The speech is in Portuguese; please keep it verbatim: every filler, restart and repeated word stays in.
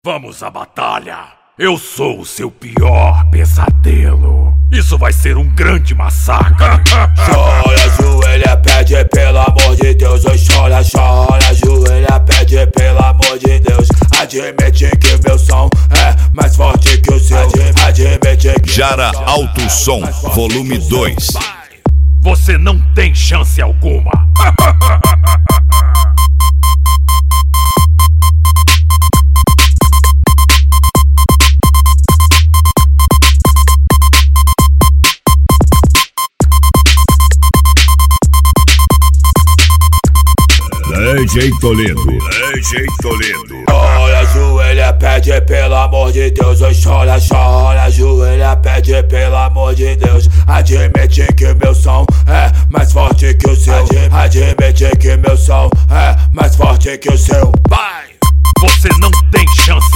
Vamos à batalha! Eu sou o seu pior pesadelo. Isso vai ser um grande massacre. Chora, ajoelha, pede pelo amor de Deus. Oi, chora, chora, ajoelha, pede pelo amor de Deus. Admite que meu som é mais forte que o seu. Admite que Jara Alto Som, volume dois. Você não tem chance alguma. D J Toledo, D J Toledo. Chora, ajoelha, pede pelo amor de Deus. Oi, chora, chora, ajoelha, pede pelo amor de Deus. Admite que meu som é mais forte que o seu. Admite que meu som é mais forte que o seu. Vai! Você não tem chance